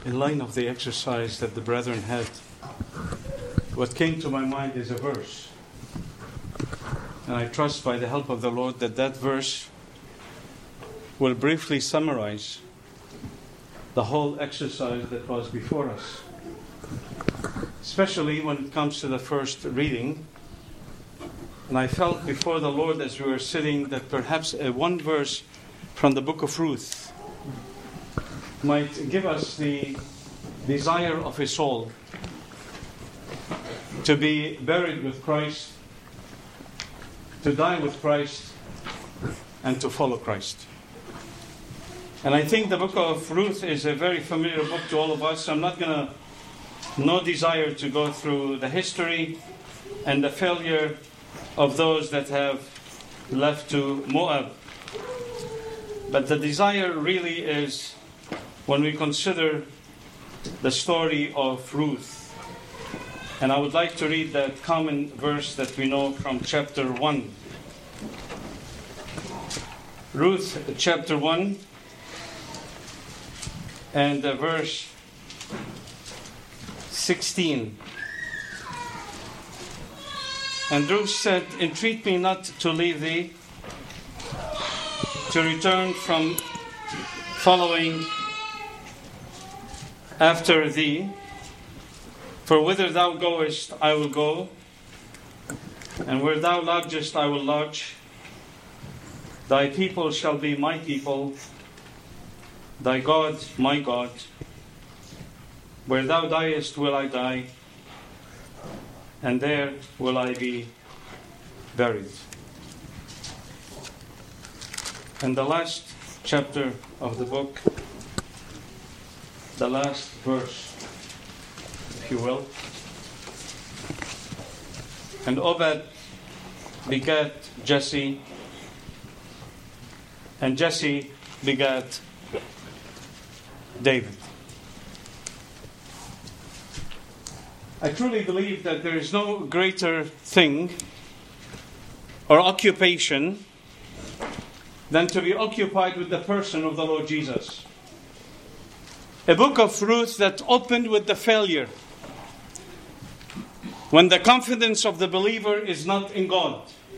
In line of the exercise that the brethren had, what came to my mind is a verse. And I trust by the help of the Lord that that verse will briefly summarize the whole exercise that was before us. Especially when it comes to the first reading. And I felt before the Lord as we were sitting that perhaps one verse from the book of Ruth might give us the desire of a soul to be buried with Christ, to die with Christ, and to follow Christ. And I think the book of Ruth is a very familiar book to all of us. I'm not no desire to go through the history and the failure of those that have left to Moab. But the desire really is when we consider the story of Ruth. And I would like to read that common verse that we know from chapter 1. Ruth chapter 1 and verse 16. And Ruth said, "Entreat me not to leave thee, to return from following after thee. For whither thou goest, I will go, and where thou lodgest, I will lodge. Thy people shall be my people, thy God my God. Where thou diest will I die, and there will I be buried." And the last chapter of the book, the last verse, if you will. And Obed begat Jesse, and Jesse begat David. I truly believe that there is no greater thing or occupation than to be occupied with the person of the Lord Jesus. A book of Ruth that opened with the failure. When the confidence of the believer is not in God.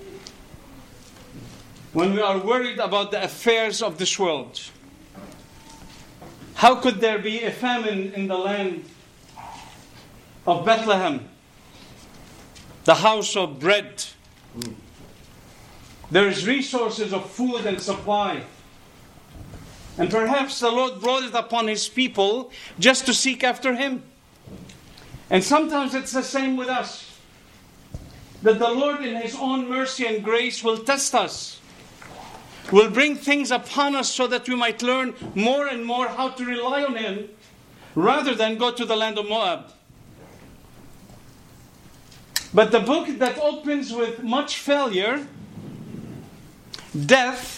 When we are worried about the affairs of this world. How could there be a famine in the land of Bethlehem, the house of bread? There is resources of food and supply. And perhaps the Lord brought it upon His people just to seek after Him. And sometimes it's the same with us. That the Lord in His own mercy and grace will test us. Will bring things upon us so that we might learn more and more how to rely on Him rather than go to the land of Moab. But the book that opens with much failure, death,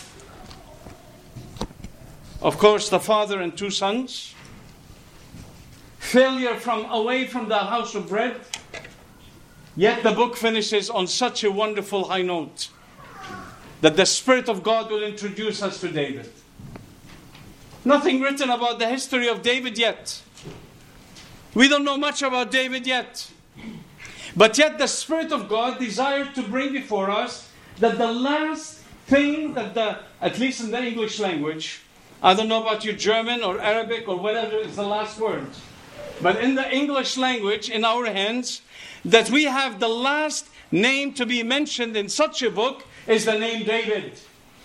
of course the father and two sons, failure away from the house of bread, yet the book finishes on such a wonderful high note that the Spirit of God will introduce us to David. Nothing written about the history of David yet. We don't know much about David yet. But yet the Spirit of God desired to bring before us that the last thing that at least in the English language, I don't know about your German or Arabic or whatever is the last word, but in the English language in our hands, that we have the last name to be mentioned in such a book is the name David.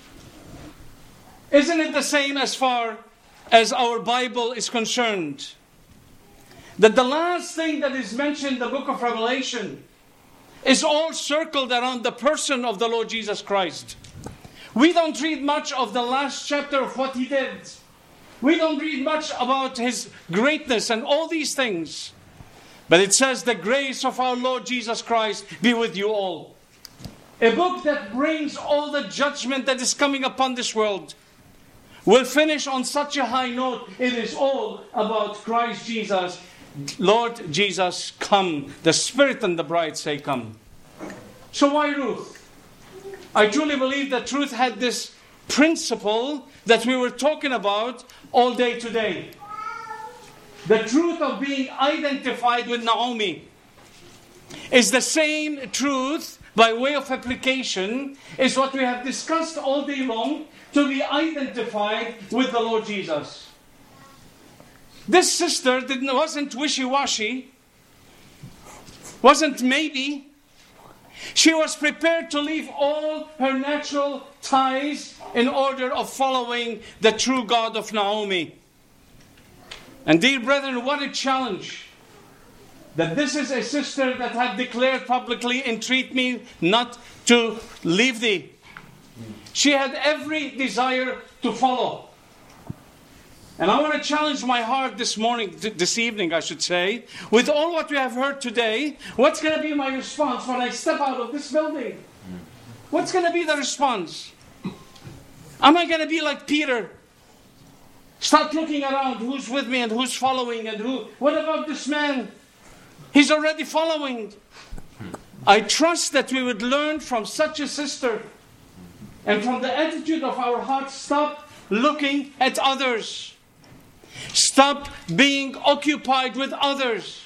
Isn't it the same as far as our Bible is concerned? That the last thing that is mentioned in the book of Revelation is all circled around the person of the Lord Jesus Christ. We don't read much of the last chapter of what He did. We don't read much about His greatness and all these things. But it says, "The grace of our Lord Jesus Christ be with you all." A book that brings all the judgment that is coming upon this world will finish on such a high note. It is all about Christ Jesus. Lord Jesus, come. The Spirit and the bride say, come. So why Ruth? I truly believe that Ruth had this principle that we were talking about all day today. the truth of being identified with Naomi is the same truth by way of application is what we have discussed all day long, to be identified with the Lord Jesus. This sister wasn't wishy-washy, wasn't maybe. She was prepared to leave all her natural ties in order of following the true God of Naomi. And dear brethren, what a challenge that this is a sister that had declared publicly, entreat me not to leave thee. She had every desire to follow. And I want to challenge my heart this evening, I should say, with all what we have heard today. What's going to be my response when I step out of this building? What's going to be the response? Am I going to be like Peter? Start looking around, who's with me and who's following and who? What about this man? He's already following. I trust that we would learn from such a sister and from the attitude of our hearts. Stop looking at others. Stop being occupied with others.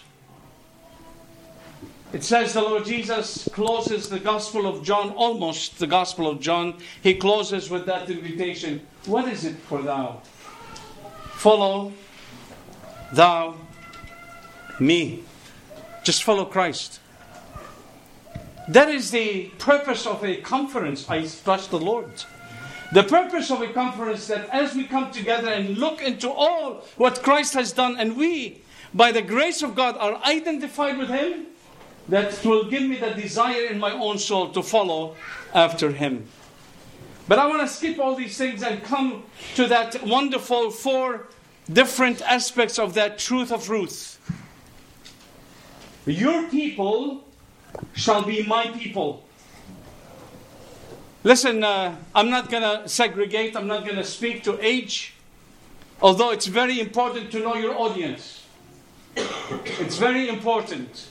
It says the Lord Jesus closes the Gospel of John, almost the Gospel of John. He closes with that invitation. What is it for thou? Follow thou me. Just follow Christ. That is the purpose of a conference, I trust the Lord. The purpose of a conference, that as we come together and look into all what Christ has done, and we, by the grace of God, are identified with Him, that will give me the desire in my own soul to follow after Him. But I want to skip all these things and come to that wonderful 4 different aspects of that truth of Ruth. Your people shall be my people. Listen, I'm not going to segregate. I'm not going to speak to age. Although it's very important to know your audience. It's very important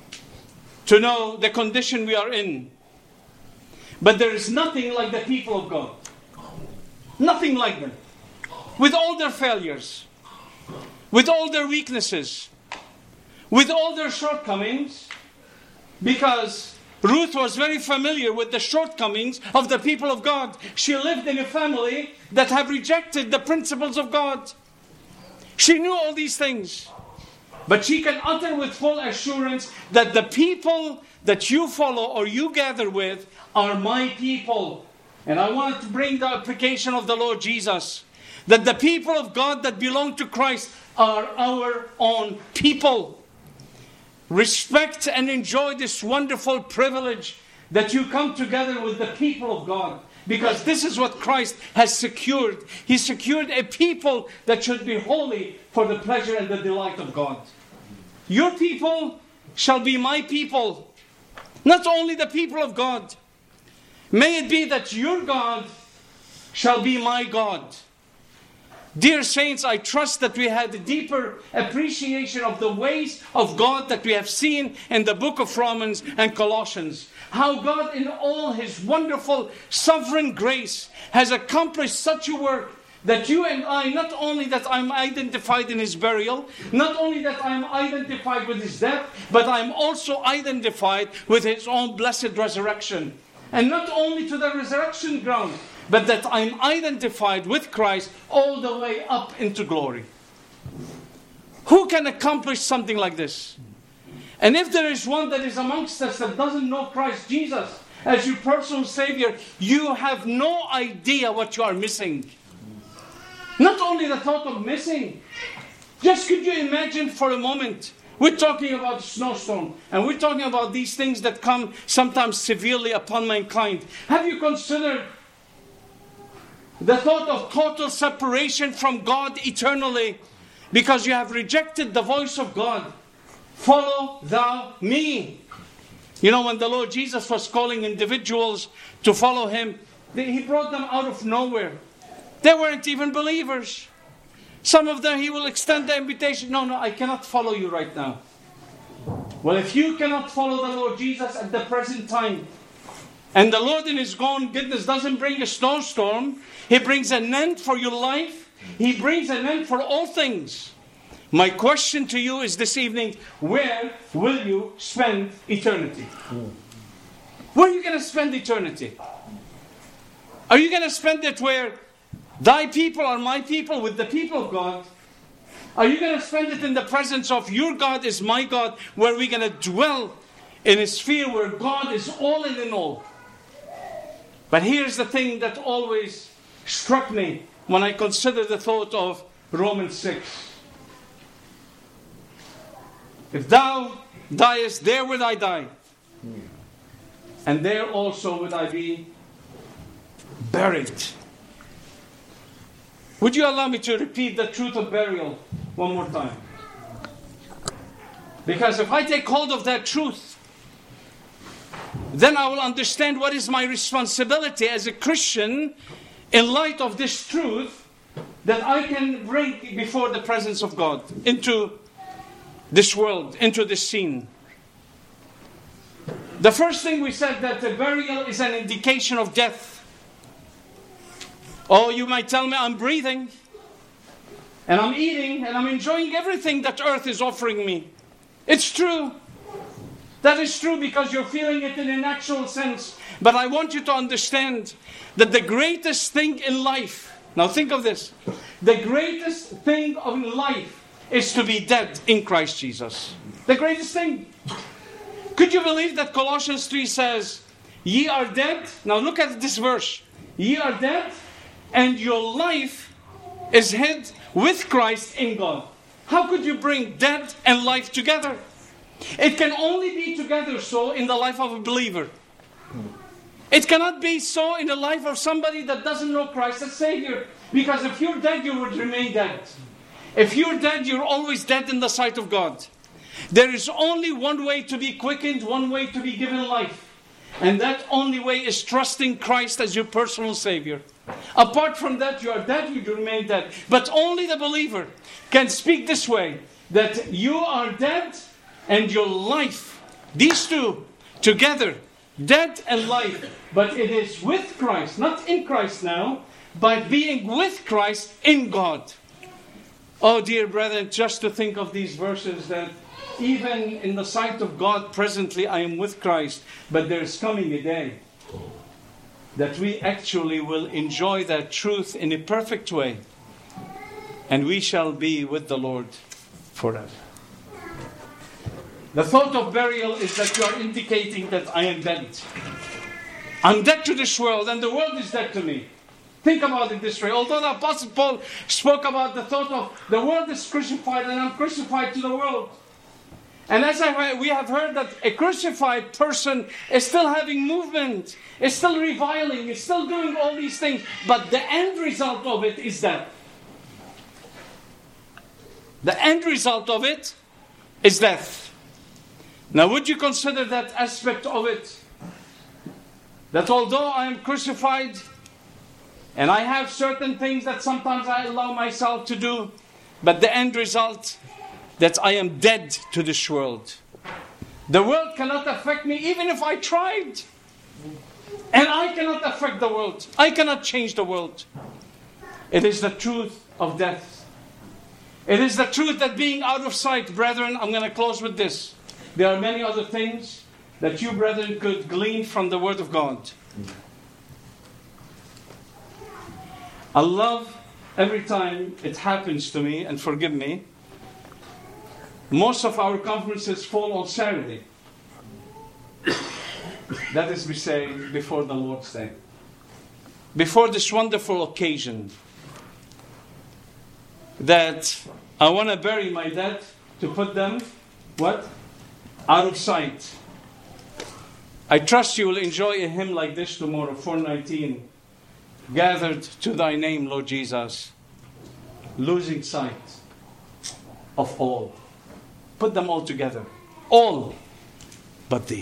to know the condition we are in. But there is nothing like the people of God. Nothing like them. With all their failures. With all their weaknesses. With all their shortcomings. Because Ruth was very familiar with the shortcomings of the people of God. She lived in a family that have rejected the principles of God. She knew all these things. But she can utter with full assurance that the people that you follow or you gather with are my people. And I want to bring the application of the Lord Jesus. That the people of God that belong to Christ are our own people. Respect and enjoy this wonderful privilege that you come together with the people of God. Because this is what Christ has secured. He secured a people that should be holy for the pleasure and the delight of God. Your people shall be my people. Not only the people of God. May it be that your God shall be my God. Dear saints, I trust that we had a deeper appreciation of the ways of God that we have seen in the book of Romans and Colossians. How God in all His wonderful sovereign grace has accomplished such a work that you and I, not only that I'm identified in His burial, not only that I'm identified with His death, but I'm also identified with His own blessed resurrection. And not only to the resurrection ground, but that I'm identified with Christ all the way up into glory. Who can accomplish something like this? And if there is one that is amongst us that doesn't know Christ Jesus as your personal Savior, you have no idea what you are missing. Not only the thought of missing. Just could you imagine for a moment, we're talking about snowstorm, and we're talking about these things that come sometimes severely upon mankind. Have you considered the thought of total separation from God eternally because you have rejected the voice of God? Follow thou me. You know, when the Lord Jesus was calling individuals to follow Him, He brought them out of nowhere. They weren't even believers. Some of them He will extend the invitation. No, I cannot follow you right now. Well, if you cannot follow the Lord Jesus at the present time, and the Lord in His own goodness doesn't bring a snowstorm, He brings an end for your life. He brings an end for all things. My question to you is this evening, where will you spend eternity? Where are you going to spend eternity? Are you going to spend it where thy people are my people, with the people of God? Are you going to spend it in the presence of your God is my God, where we're going to dwell in a sphere where God is all in all? But here's the thing that always struck me when I consider the thought of Romans 6. If thou diest, there will I die. And there also would I be buried. Would you allow me to repeat the truth of burial one more time? Because if I take hold of that truth, then I will understand what is my responsibility as a Christian in light of this truth that I can bring before the presence of God into this world, into this scene. The first thing we said, that the burial is an indication of death. Oh, you might tell me, I'm breathing, and I'm eating, and I'm enjoying everything that earth is offering me. It's true. That is true because you're feeling it in a natural sense. But I want you to understand that the greatest thing in life, now think of this, the greatest thing in life is to be dead in Christ Jesus. The greatest thing. Could you believe that Colossians 3 says, ye are dead? Now look at this verse. Ye are dead, and your life is hid with Christ in God. How could you bring death and life together? It can only be together so in the life of a believer. It cannot be so in the life of somebody that doesn't know Christ as Savior. Because if you're dead, you would remain dead. If you're dead, you're always dead in the sight of God. There is only one way to be quickened, one way to be given life. And that only way is trusting Christ as your personal Savior. Apart from that, you are dead, you remain dead. But only the believer can speak this way, that you are dead and your life, these two together, dead and life. But it is with Christ, not in Christ now, by being with Christ in God. Oh dear brethren, just to think of these verses, that even in the sight of God presently I am with Christ, but there is coming a day that we actually will enjoy that truth in a perfect way, and we shall be with the Lord forever. The thought of burial is that you are indicating that I am dead. I'm dead to this world, and the world is dead to me. Think about it this way. Although the Apostle Paul spoke about the thought of the world is crucified and I'm crucified to the world. And as we have heard that a crucified person is still having movement, is still reviling, is still doing all these things. But the end result of it is death. The end result of it is death. Now would you consider that aspect of it? That although I am crucified, and I have certain things that sometimes I allow myself to do, but the end result, that I am dead to this world. The world cannot affect me even if I tried. And I cannot affect the world. I cannot change the world. It is the truth of death. It is the truth that being out of sight, brethren, I'm going to close with this. There are many other things that you, brethren, could glean from the Word of God. I love every time it happens to me, and forgive me, most of our conferences fall on Saturday. That is, we say, before the Lord's Day. Before this wonderful occasion that I want to bury my dead, to put them, what? Out of sight. I trust you will enjoy a hymn like this tomorrow, 419. Gathered to thy name, Lord Jesus, losing sight of all. Put them all together. All but thee.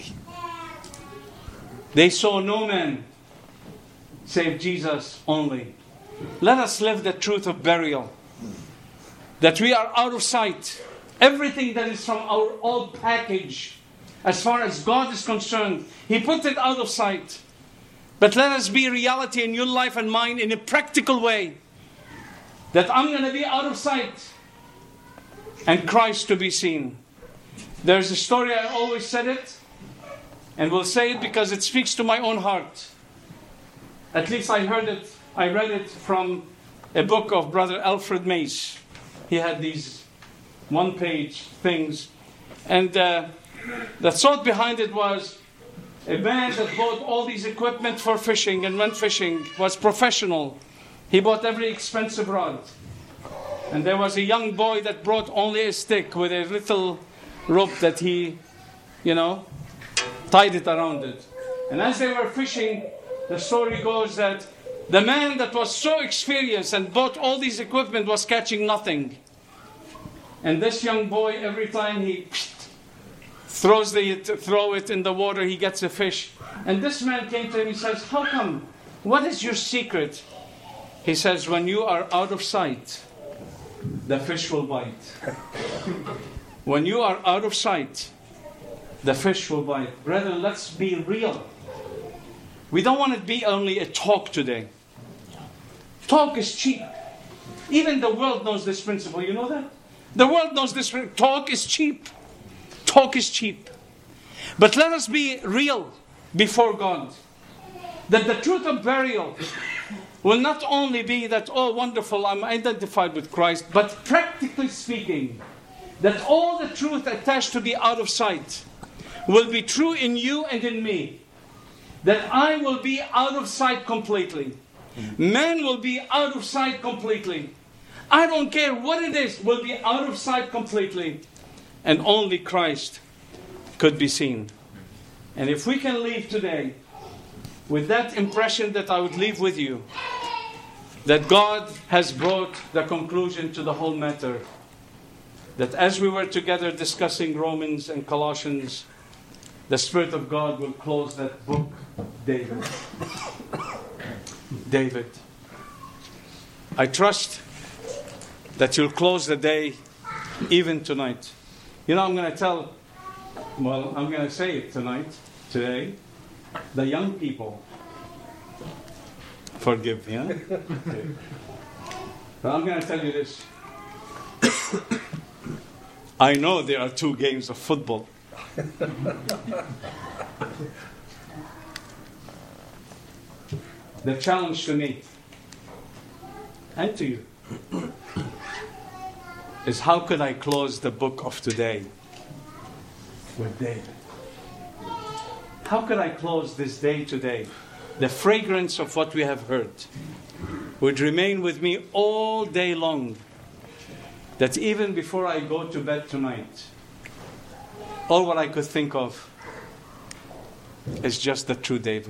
They saw no man save Jesus only. Let us live the truth of burial. That we are out of sight. Everything that is from our old package, as far as God is concerned, He put it out of sight. But let us be reality in your life and mine in a practical way. That I'm going to be out of sight. and Christ to be seen. There's a story, I always said it, and will say it because it speaks to my own heart. At least I read it from a book of Brother Alfred Mace. He had these one-page things. And the thought behind it was a man that bought all these equipment for fishing and went fishing, was professional. He bought every expensive rod. And there was a young boy that brought only a stick with a little rope that he, tied it around it. And as they were fishing, the story goes that the man that was so experienced and bought all these equipment was catching nothing. And this young boy, every time he throw it in the water, he gets a fish. And this man came to him, he says, how come? What is your secret? He says, when you are out of sight, the fish will bite. When you are out of sight, the fish will bite. Brethren, let's be real. We don't want it to be only a talk today. Talk is cheap. Even the world knows this principle. You know that? The world knows this. Talk is cheap. Talk is cheap. But let us be real before God. That the truth of burial will not only be that, oh, wonderful, I'm identified with Christ, but practically speaking, that all the truth attached to be out of sight will be true in you and in me. That I will be out of sight completely. Man will be out of sight completely. I don't care what it is, will be out of sight completely. And only Christ could be seen. And if we can leave today with that impression that I would leave with you, that God has brought the conclusion to the whole matter. That as we were together discussing Romans and Colossians, the Spirit of God will close that book, David. David. I trust that you'll close the day even tonight. I'm going to say it today. The young people, forgive me, Okay. But I'm going to tell you this. I know there are 2 games of football. The challenge to me and to you is how could I close the book of today with David? How could I close this day today? The fragrance of what we have heard would remain with me all day long. That even before I go to bed tonight, all what I could think of is just the true David.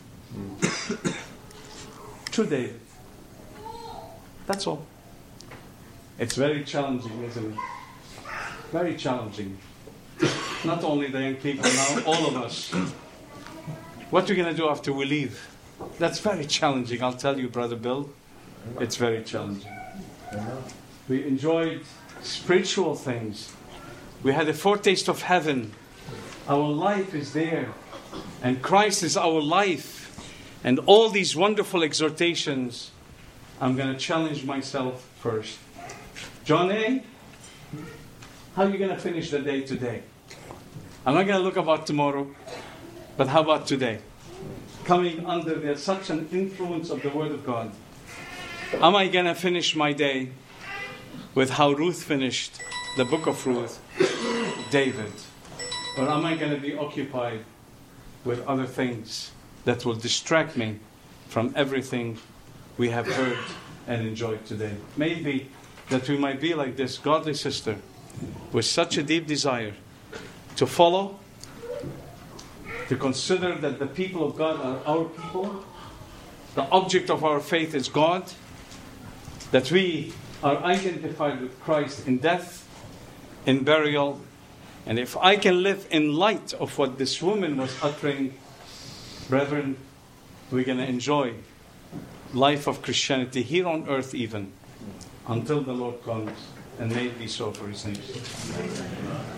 True David. That's all. It's very challenging, isn't it? Very challenging. Not only the young people now, all of us. What are we going to do after we leave? That's very challenging, I'll tell you, Brother Bill. It's very challenging. We enjoyed spiritual things. We had a foretaste of heaven. Our life is there. And Christ is our life. And all these wonderful exhortations, I'm going to challenge myself first. John A., how are you going to finish the day today? I'm not going to look about tomorrow, but how about today? Coming under such an influence of the Word of God. Am I going to finish my day with how Ruth finished the book of Ruth, David? Or am I going to be occupied with other things that will distract me from everything we have heard and enjoyed today? Maybe that we might be like this godly sister with such a deep desire to follow, to consider that the people of God are our people, the object of our faith is God, that we are identified with Christ in death, in burial, and if I can live in light of what this woman was uttering, brethren, we're going to enjoy life of Christianity here on earth even, until the Lord comes, and may it be so for His name.